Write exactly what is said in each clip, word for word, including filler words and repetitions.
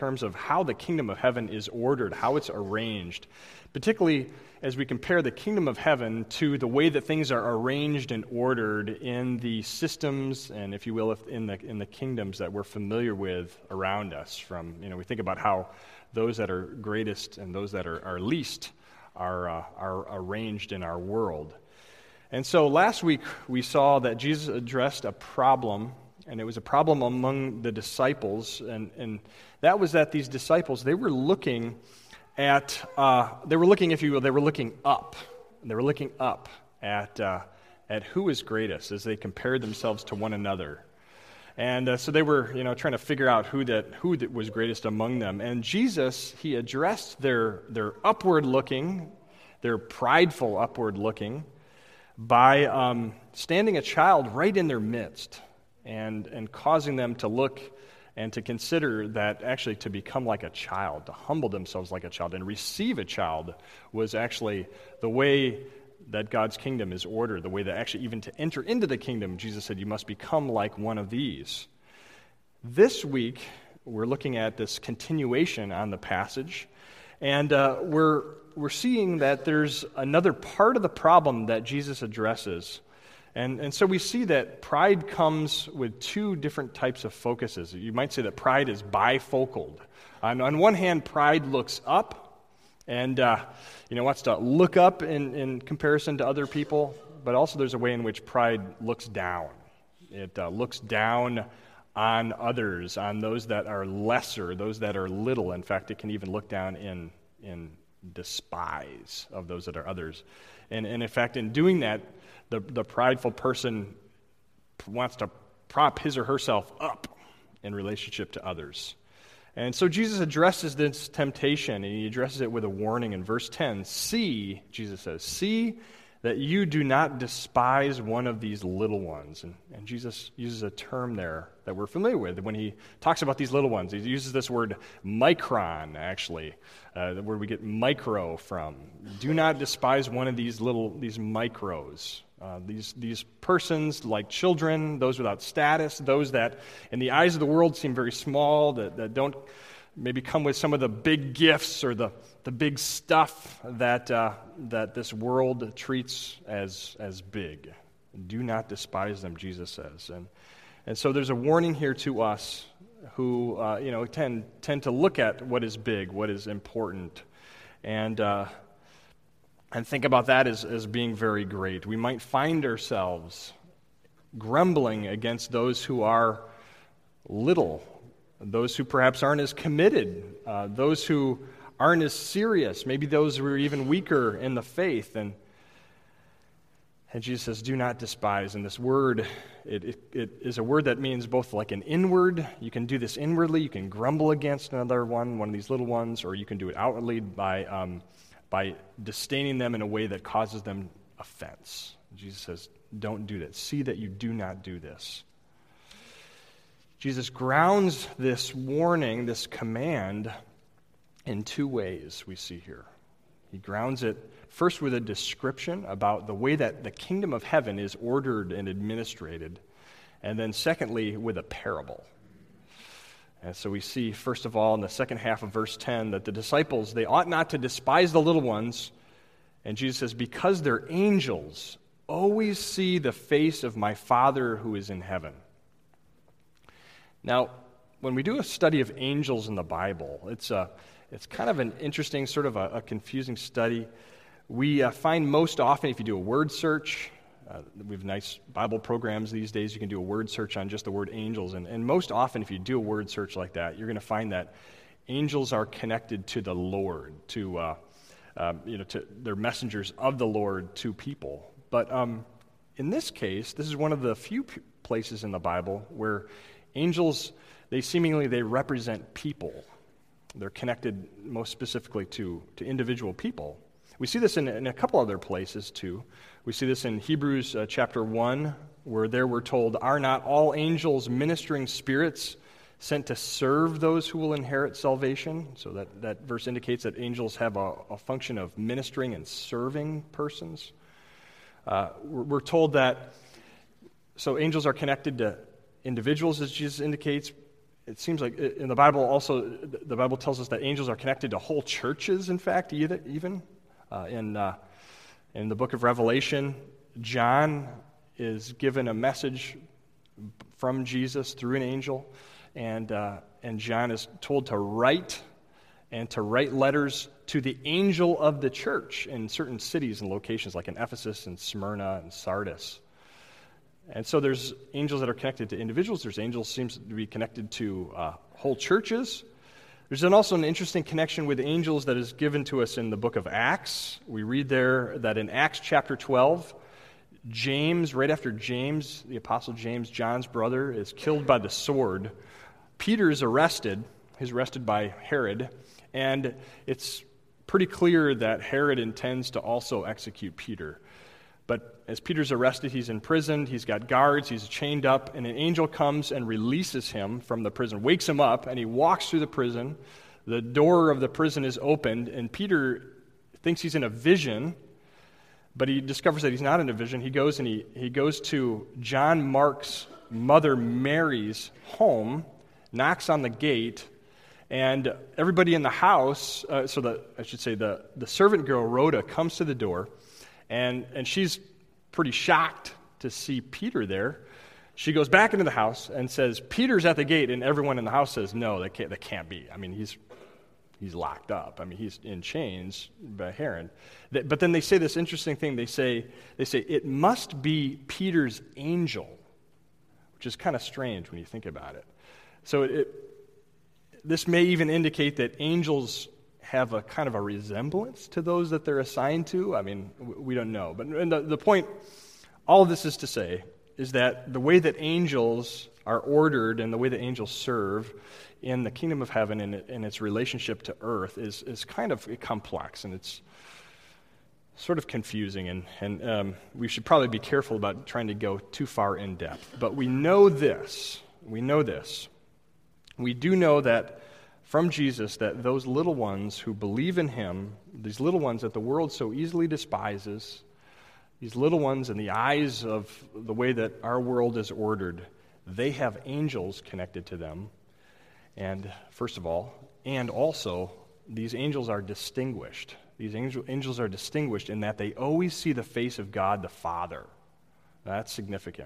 terms of how the kingdom of heaven is ordered, how it's arranged, particularly as we compare the kingdom of heaven to the way that things are arranged and ordered in the systems and, if you will, if in the in the kingdoms that we're familiar with around us. From, you know, we think about how those that are greatest and those that are, are least are uh, are arranged in our world. And so last week we saw that Jesus addressed a problem, and it was a problem among the disciples, and, and that was that these disciples, they were looking at, uh, they were looking, if you will, they were looking up. They were looking up at uh, at who is greatest as they compared themselves to one another. And uh, so they were, you know, trying to figure out who that who that was greatest among them. And Jesus, he addressed their their upward looking, their prideful upward looking, by um, standing a child right in their midst and and causing them to look and to consider that actually to become like a child, to humble themselves like a child, and receive a child was actually the way that God's kingdom is ordered, the way that actually even to enter into the kingdom, Jesus said, you must become like one of these. This week, we're looking at this continuation on the passage, and uh, we're we're seeing that there's another part of the problem that Jesus addresses. And, and so we see that pride comes with two different types of focuses. You might say that pride is bifocal. On, on one hand, pride looks up and uh, you know wants to look up in, in comparison to other people, but also there's a way in which pride looks down. It uh, looks down on others, on those that are lesser, those that are little. In fact, it can even look down in in despise of those that are others. And, and in fact, in doing that, The, the prideful person wants to prop his or herself up in relationship to others. And so Jesus addresses this temptation, and he addresses it with a warning in verse ten. See, Jesus says, see that you do not despise one of these little ones. And, and Jesus uses a term there that we're familiar with. When he talks about these little ones, he uses this word micron, actually, uh, where we get micro from. Do not despise one of these little, these micros. Uh, these these persons, like children, those without status, those that in the eyes of the world seem very small, that, that don't maybe come with some of the big gifts or the, the big stuff that uh, that this world treats as as big. Do not despise them, Jesus says. And and so there's a warning here to us who uh, you know tend tend to look at what is big, what is important, and uh, And think about that as, as being very great. We might find ourselves grumbling against those who are little, those who perhaps aren't as committed, uh, those who aren't as serious, maybe those who are even weaker in the faith. And, and Jesus says, do not despise. And this word, it, it, it is a word that means both like an inward, you can do this inwardly, you can grumble against another one, one of these little ones, or you can do it outwardly by... Um, by disdaining them in a way that causes them offense. Jesus says, don't do that. See that you do not do this. Jesus grounds this warning, this command, in two ways we see here. He grounds it first with a description about the way that the kingdom of heaven is ordered and administrated, and then secondly with a parable. And so we see, first of all, in the second half of verse ten, that the disciples, they ought not to despise the little ones. And Jesus says, because their angels always see the face of my Father who is in heaven. Now, when we do a study of angels in the Bible, it's a, it's kind of an interesting, sort of a, a confusing study. We uh, find most often, if you do a word search, Uh, we have nice Bible programs these days. You can do a word search on just the word angels. And, and most often, if you do a word search like that, you're going to find that angels are connected to the Lord, to, uh, um, you know, to they're messengers of the Lord to people. But um, in this case, this is one of the few p- places in the Bible where angels, they seemingly, they represent people. They're connected most specifically to, to individual people. We see this in, in a couple other places, too. We see this in Hebrews uh, chapter one, where there we're told, are not all angels ministering spirits sent to serve those who will inherit salvation? So that, that verse indicates that angels have a, a function of ministering and serving persons. Uh, we're, we're told that, so angels are connected to individuals, as Jesus indicates. it seems like in the Bible also, the Bible tells us that angels are connected to whole churches, in fact, either, even. Uh, in, uh, in the book of Revelation, John is given a message from Jesus through an angel, and uh, and John is told to write and to write letters to the angel of the church in certain cities and locations, like in Ephesus and Smyrna and Sardis. And so there's angels that are connected to individuals. There's angels seems to be connected to uh, whole churches. There's then also an interesting connection with angels that is given to us in the book of Acts. We read there that in Acts chapter twelve, James, right after James, the apostle James, John's brother, is killed by the sword, Peter is arrested. He's arrested by Herod, and it's pretty clear that Herod intends to also execute Peter. But as Peter's arrested, he's imprisoned, he's got guards, he's chained up, and an angel comes and releases him from the prison, wakes him up, and he walks through the prison. The door of the prison is opened, and Peter thinks he's in a vision, but he discovers that he's not in a vision. He goes and he, he goes to John Mark's mother Mary's home, knocks on the gate, and everybody in the house, uh, so the I should say the, the servant girl Rhoda comes to the door, and, and she's pretty shocked to see Peter there. She goes back into the house and says, "Peter's at the gate," and everyone in the house says, "No, that can't, that can't be. I mean, he's he's locked up. I mean, he's in chains by Herod." But then they say this interesting thing. They say, they say it must be Peter's angel, which is kind of strange when you think about it. So it, it, this may even indicate that angels have a kind of a resemblance to those that they're assigned to. I mean, we don't know. But and the, the point, all of this is to say, is that the way that angels are ordered and the way that angels serve in the kingdom of heaven and, and its relationship to earth is, is kind of complex, and it's sort of confusing, and, and um, we should probably be careful about trying to go too far in depth. But we know this. We know this. We do know that from Jesus that those little ones who believe in him, these little ones that the world so easily despises, these little ones in the eyes of the way that our world is ordered, they have angels connected to them. And first of all, and also, these angels are distinguished. These angel, angels are distinguished in that they always see the face of God the Father. That's significant.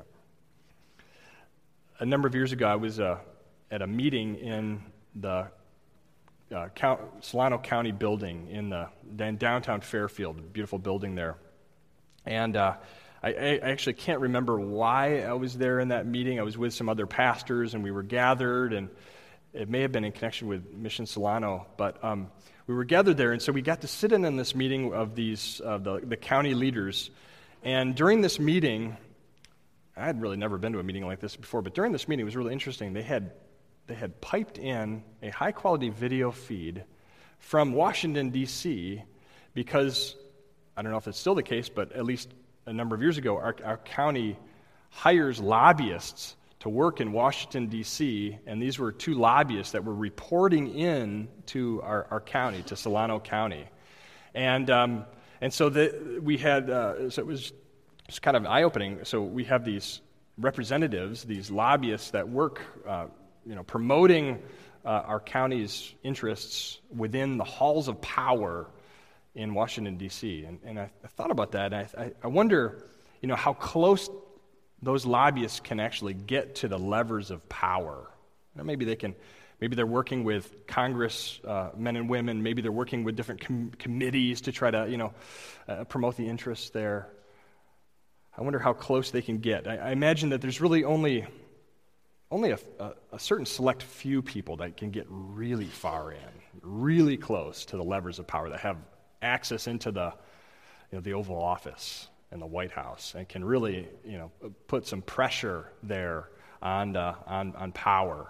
A number of years ago, I was uh, at a meeting in the uh, Count, Solano County building in the in downtown Fairfield, a beautiful building there. And uh, I, I actually can't remember why I was there in that meeting. I was with some other pastors, and we were gathered, and it may have been in connection with Mission Solano, but um, we were gathered there, and so we got to sit in on this meeting of these uh, the, the county leaders. And during this meeting, I had really never been to a meeting like this before, but during this meeting, it was really interesting. They had they had piped in a high-quality video feed from Washington, D C, because, I don't know if it's still the case, but at least a number of years ago, our, our county hires lobbyists to work in Washington, D C, and these were two lobbyists that were reporting in to our, our county, to Solano County. And um, and so the, we had, uh, so it was, it was kind of eye-opening. So we have these representatives, these lobbyists that work, uh, you know, promoting uh, our county's interests within the halls of power in Washington, D C. And, and I, I thought about that, and I, I wonder, you know, how close those lobbyists can actually get to the levers of power. You know, maybe they can, maybe they're working with Congress uh, men and women. Maybe they're working with different com- committees to try to, you know, uh, promote the interests there. I wonder how close they can get. I, I imagine that there's really only, only a, a, a certain select few people that can get really far in, really close to the levers of power, that have access into the, you know, the Oval Office in the White House, and can really, you know, put some pressure there on, uh, on, on power.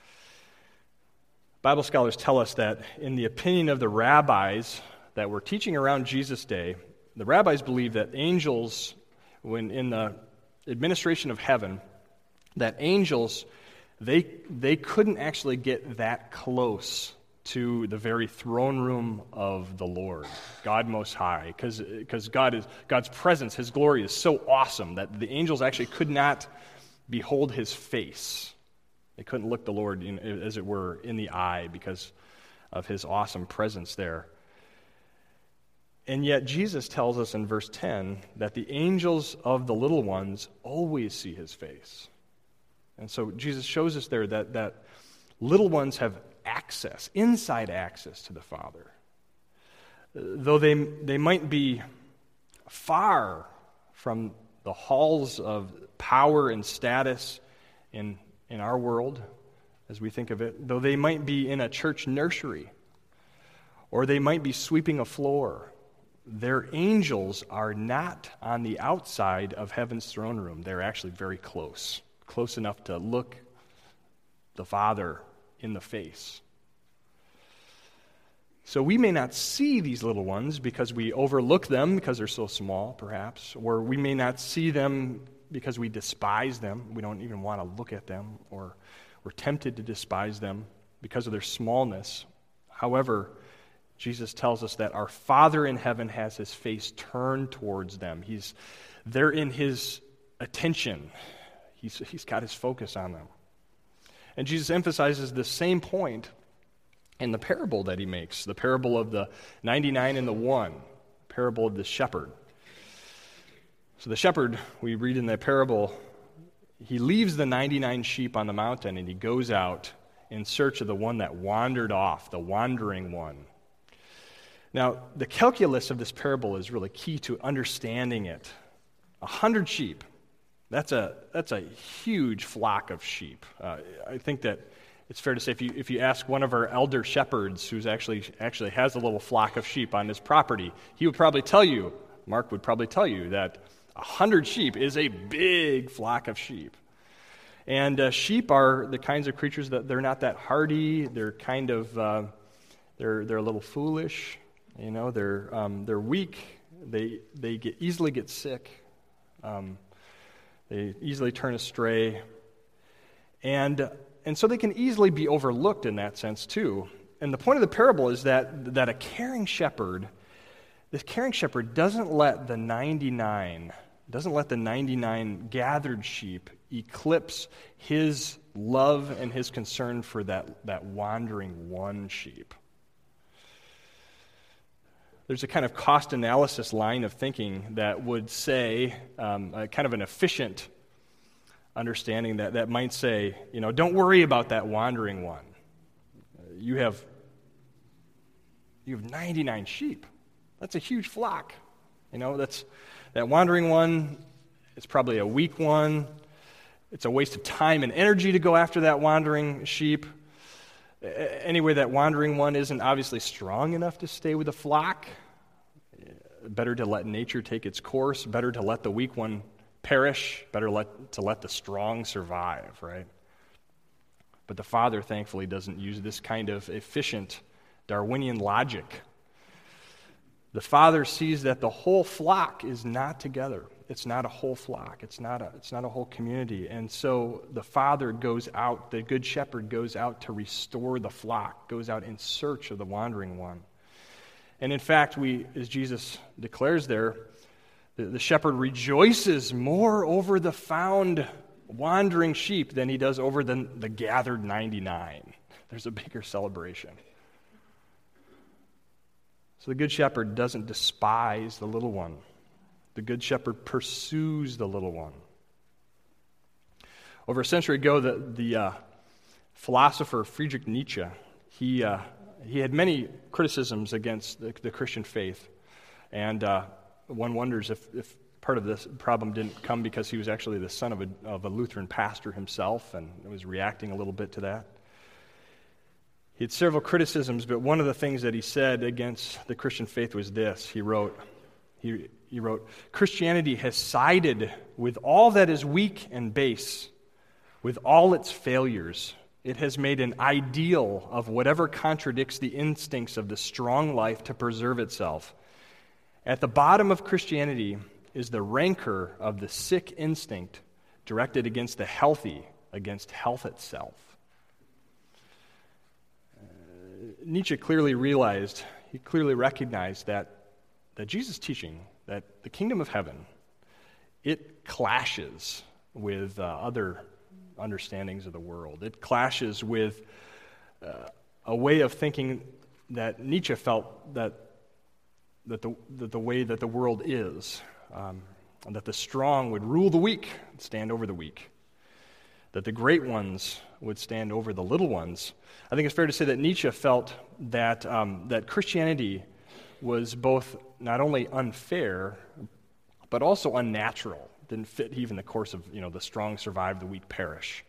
Bible scholars tell us that in the opinion of the rabbis that were teaching around Jesus' day, the rabbis believed that angels, when in the administration of heaven, that angels, they they couldn't actually get that close to the very throne room of the Lord, God Most High, because because God is God's presence, His glory is so awesome that the angels actually could not behold His face. They couldn't look the Lord, you know, as it were, in the eye because of his awesome presence there. And yet Jesus tells us in verse ten that the angels of the little ones always see his face. And so Jesus shows us there that, that little ones have access, inside access to the Father. Though they, they might be far from the halls of power and status in, in our world, as we think of it, though they might be in a church nursery, or they might be sweeping a floor, their angels are not on the outside of heaven's throne room. They're actually very close, close enough to look the Father in the face. So we may not see these little ones because we overlook them because they're so small, perhaps, or we may not see them because we despise them. We don't even want to look at them, or we're tempted to despise them because of their smallness. However, Jesus tells us that our Father in heaven has his face turned towards them. He's, they're in his attention. He's, he's got his focus on them. And Jesus emphasizes the same point in the parable that he makes, the parable of the ninety-nine and the one, parable of the shepherd. So the shepherd, we read in the parable, he leaves the ninety-nine sheep on the mountain and he goes out in search of the one that wandered off, the wandering one. Now, the calculus of this parable is really key to understanding it. A hundred sheep, that's a that's a huge flock of sheep. Uh, I think that it's fair to say if you if you ask one of our elder shepherds who's actually actually has a little flock of sheep on his property, he would probably tell you, Mark would probably tell you that a hundred sheep is a big flock of sheep. And uh, sheep are the kinds of creatures that they're not that hardy. They're kind of uh, they're they're a little foolish. You know, they're um, they're weak. They they get easily get sick. Um, they easily turn astray, and and so they can easily be overlooked in that sense too. And the point of the parable is that that a caring shepherd, this caring shepherd doesn't let the ninety-nine, doesn't let the ninety-nine gathered sheep eclipse his love and his concern for that that wandering one sheep. There's a kind of cost analysis line of thinking that would say, um, a kind of an efficient understanding that, that might say, you know, don't worry about that wandering one. You have, you have ninety-nine sheep. That's a huge flock. You know, that's that wandering one, it's probably a weak one. It's a waste of time and energy to go after that wandering sheep. Anyway, that wandering one isn't obviously strong enough to stay with the flock. Better to let nature take its course. Better to let the weak one perish. Better let, to let the strong survive, right? But the Father, thankfully, doesn't use this kind of efficient Darwinian logic. The Father sees that the whole flock is not together. It's not a whole flock. It's not a, it's not a whole community. And so the Father goes out, the Good Shepherd goes out to restore the flock, goes out in search of the wandering one. And in fact, we, as Jesus declares there, the, the shepherd rejoices more over the found wandering sheep than he does over the, the gathered ninety-nine. There's a bigger celebration. So the Good Shepherd doesn't despise the little one. The Good Shepherd pursues the little one. Over a century ago, the, the uh, philosopher Friedrich Nietzsche, he uh, he had many criticisms against the, the Christian faith. And uh, one wonders if, if part of this problem didn't come because he was actually the son of a, of a Lutheran pastor himself and was reacting a little bit to that. He had several criticisms, but one of the things that he said against the Christian faith was this. He wrote, he, he wrote, Christianity has sided with all that is weak and base, with all its failures. It has made an ideal of whatever contradicts the instincts of the strong life to preserve itself. At the bottom of Christianity is the rancor of the sick instinct directed against the healthy, against health itself. Uh, Nietzsche clearly realized, he clearly recognized that, that Jesus' teaching, that the kingdom of heaven, it clashes with uh, other understandings of the world. It clashes with uh, a way of thinking that Nietzsche felt that that the, that the way that the world is, um, and that the strong would rule the weak, stand over the weak, that the great ones would stand over the little ones. I think it's fair to say that Nietzsche felt that um, that Christianity was both not only unfair, but also unnatural. Didn't fit even the course of, you know, the strong survive, the weak perish.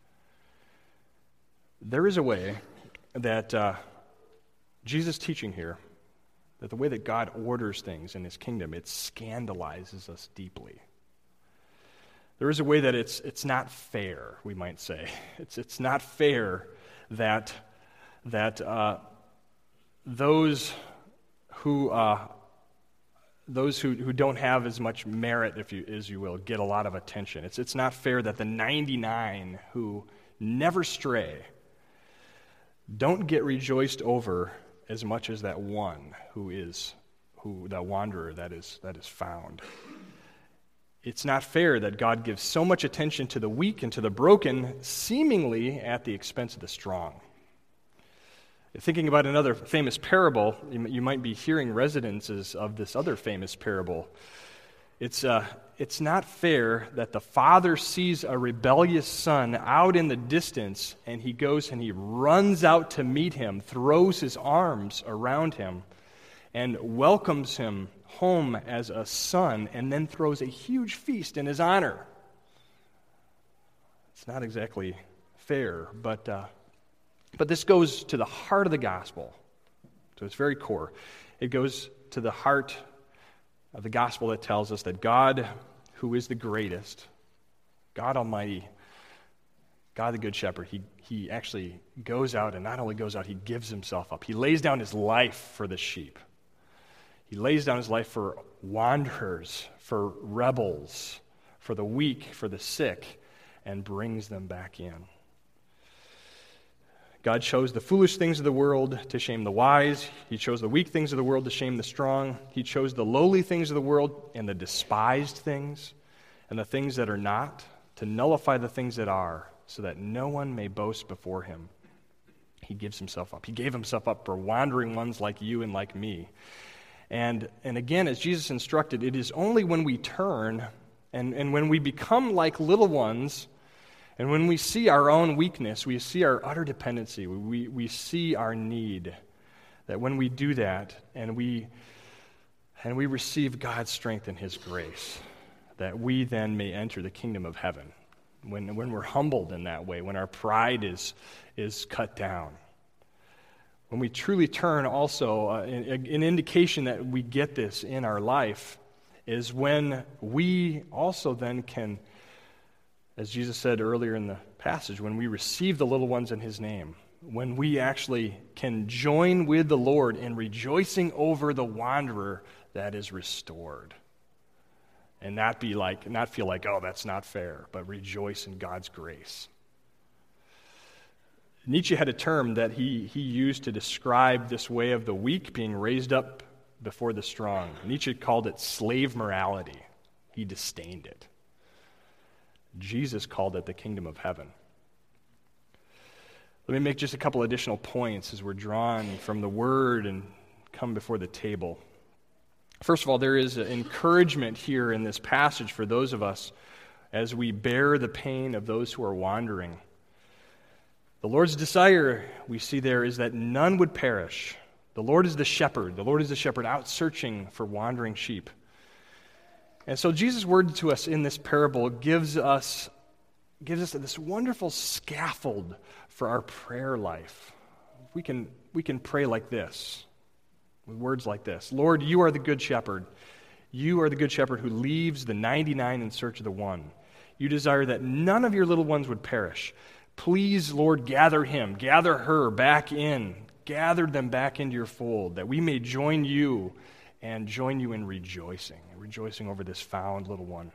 There is a way that uh, Jesus' teaching here, that the way that God orders things in his kingdom, it scandalizes us deeply. There is a way that it's it's not fair, we might say. It's it's not fair that that uh, those who uh, those who, who don't have as much merit, if you as you will, get a lot of attention. It's it's not fair that the ninety-nine who never stray don't get rejoiced over as much as that one who is who that wanderer that is that is found. It's not fair that God gives so much attention to the weak and to the broken, seemingly at the expense of the strong. Thinking about another famous parable, you might be hearing resonances of this other famous parable. It's uh, it's not fair that the father sees a rebellious son out in the distance, and he goes and he runs out to meet him, throws his arms around him, and welcomes him home as a son, and then throws a huge feast in his honor. It's not exactly fair, but uh, but this goes to the heart of the gospel, to its very core. It goes to the heart of the gospel that tells us that God, who is the greatest, God Almighty, God the Good Shepherd, he, he actually goes out, and not only goes out, he gives himself up. He lays down his life for the sheep. He lays down his life for wanderers, for rebels, for the weak, for the sick, and brings them back in. God chose the foolish things of the world to shame the wise. He chose the weak things of the world to shame the strong. He chose the lowly things of the world and the despised things and the things that are not to nullify the things that are, so that no one may boast before him. He gives himself up. He gave himself up for wandering ones like you and like me. And, and again, as Jesus instructed, it is only when we turn and, and when we become like little ones, and when we see our own weakness, we see our utter dependency, we, we see our need, that when we do that and we, and we receive God's strength and his grace, that we then may enter the kingdom of heaven. When, when we're humbled in that way, when our pride is, is cut down. When we truly turn also, uh, an, an indication that we get this in our life is when we also then can, as Jesus said earlier in the passage, when we receive the little ones in his name, when we actually can join with the Lord in rejoicing over the wanderer that is restored. And not be like, not feel like, oh, that's not fair, but rejoice in God's grace. Nietzsche had a term that he, he used to describe this way of the weak being raised up before the strong. Nietzsche called it slave morality. He disdained it. Jesus called it the kingdom of heaven. Let me make just a couple additional points as we're drawn from the word and come before the table. First of all, there is an encouragement here in this passage for those of us as we bear the pain of those who are wandering. The Lord's desire, we see there, is that none would perish. The Lord is the shepherd. The Lord is the shepherd out searching for wandering sheep. And so Jesus' word to us in this parable gives us, gives us this wonderful scaffold for our prayer life. We can, we can pray like this, with words like this. Lord, you are the good shepherd. You are the good shepherd who leaves the ninety-nine in search of the one. You desire that none of your little ones would perish. Please, Lord, gather him, gather her back in, gather them back into your fold, that we may join you and join you in rejoicing, rejoicing over this found little one.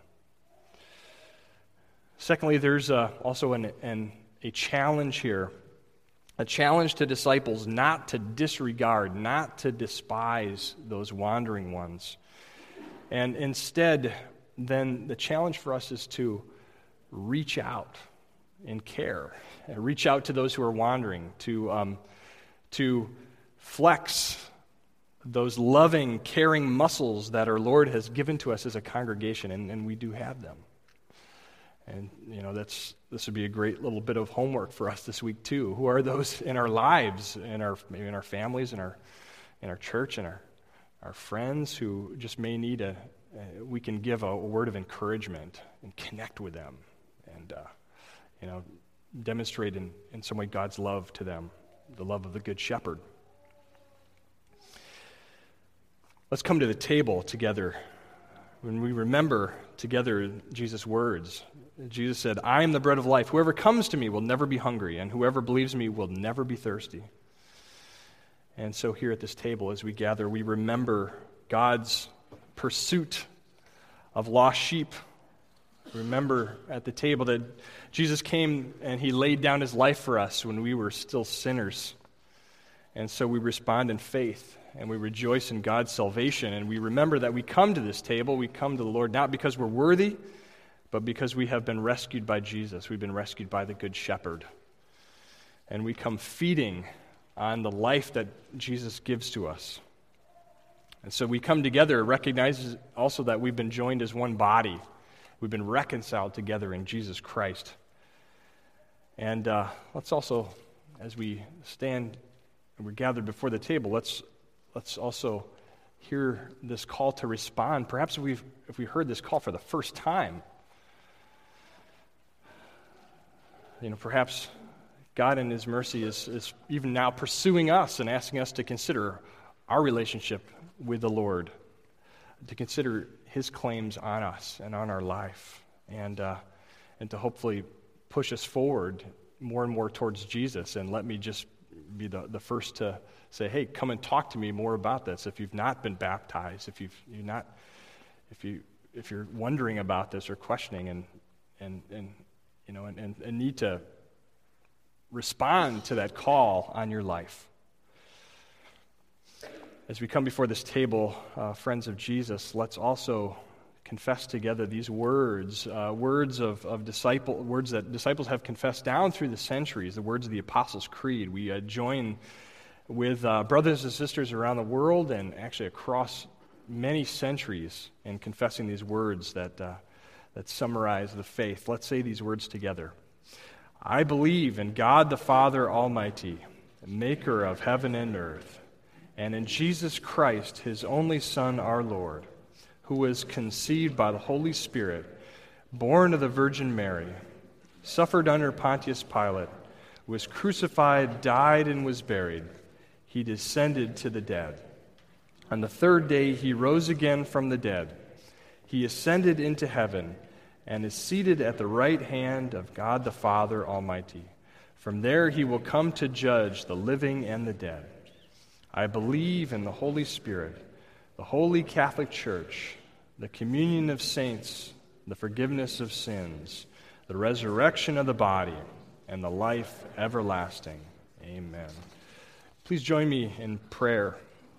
Secondly, there's uh, also an, an, a challenge here, a challenge to disciples not to disregard, not to despise those wandering ones. And instead, then the challenge for us is to reach out, in care, and reach out to those who are wandering, to, um, to flex those loving, caring muscles that our Lord has given to us as a congregation, and, and we do have them. And, you know, that's this would be a great little bit of homework for us this week, too. Who are those in our lives, in our maybe in our families, in our in our church, and our, our friends who just may need a, uh, we can give a, a word of encouragement and connect with them and, uh, you know, demonstrate in, in some way God's love to them, the love of the Good Shepherd. Let's come to the table together. When we remember together Jesus' words, Jesus said, I am the bread of life. Whoever comes to me will never be hungry, and whoever believes me will never be thirsty. And so here at this table, as we gather, we remember God's pursuit of lost sheep. Remember at the table that Jesus came and he laid down his life for us when we were still sinners. And so we respond in faith, and we rejoice in God's salvation, and we remember that we come to this table, we come to the Lord not because we're worthy, but because we have been rescued by Jesus. We've been rescued by the Good Shepherd. And we come feeding on the life that Jesus gives to us. And so we come together, recognize also that we've been joined as one body. We've been reconciled together in Jesus Christ. And uh, let's also, as we stand and we're gathered before the table, let's let's also hear this call to respond. Perhaps if we've if we heard this call for the first time, you know, perhaps God in his mercy is, is even now pursuing us and asking us to consider our relationship with the Lord, to consider his claims on us and on our life, and uh, and to hopefully push us forward more and more towards Jesus. And let me just be the, the first to say, hey, come and talk to me more about this. If you've not been baptized, if you've you're not, if you if you're wondering about this or questioning and and and you know and, and, and need to respond to that call on your life. As we come before this table, uh, friends of Jesus, let's also confess together these words, uh, words of, of disciple, words that disciples have confessed down through the centuries, the words of the Apostles' Creed. We uh, join with uh, brothers and sisters around the world and actually across many centuries in confessing these words that uh, that summarize the faith. Let's say these words together. I believe in God the Father Almighty, maker of heaven and earth, and in Jesus Christ, his only Son, our Lord, who was conceived by the Holy Spirit, born of the Virgin Mary, suffered under Pontius Pilate, was crucified, died, and was buried. He descended to the dead. On the third day he rose again from the dead. He ascended into heaven and is seated at the right hand of God the Father Almighty. From there he will come to judge the living and the dead. I believe in the Holy Spirit, the Holy Catholic Church, the communion of saints, the forgiveness of sins, the resurrection of the body, and the life everlasting. Amen. Please join me in prayer.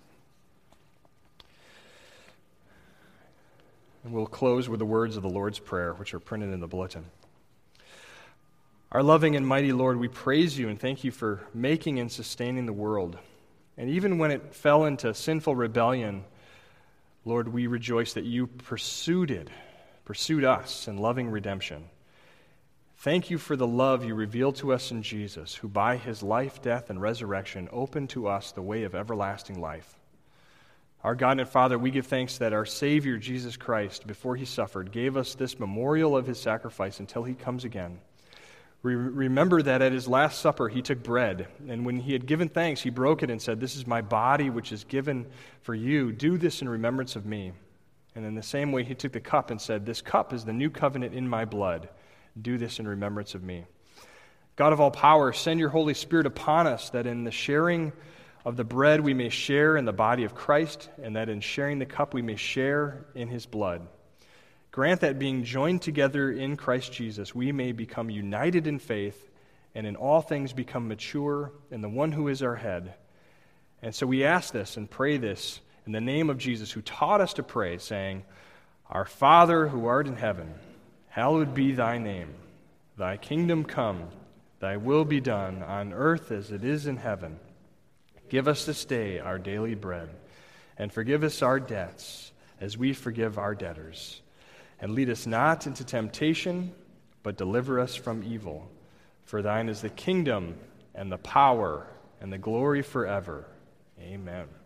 And we'll close with the words of the Lord's Prayer, which are printed in the bulletin. Our loving and mighty Lord, we praise you and thank you for making and sustaining the world. And even when it fell into sinful rebellion, Lord, we rejoice that you pursued it, pursued us in loving redemption. Thank you for the love you revealed to us in Jesus, who by his life, death, and resurrection opened to us the way of everlasting life. Our God and Father, we give thanks that our Savior, Jesus Christ, before he suffered, gave us this memorial of his sacrifice until he comes again. We remember that at his last supper he took bread, and when he had given thanks, he broke it and said, "This is my body which is given for you. Do this in remembrance of me." And in the same way he took the cup and said, "This cup is the new covenant in my blood. Do this in remembrance of me." God of all power, send your Holy Spirit upon us, that in the sharing of the bread we may share in the body of Christ, and that in sharing the cup we may share in his blood. Grant that being joined together in Christ Jesus, we may become united in faith, and in all things become mature in the one who is our head. And so we ask this and pray this in the name of Jesus, who taught us to pray, saying, "Our Father who art in heaven, hallowed be thy name. Thy kingdom come, thy will be done on earth as it is in heaven. Give us this day our daily bread, and forgive us our debts as we forgive our debtors. And lead us not into temptation, but deliver us from evil. For thine is the kingdom and the power and the glory forever. Amen.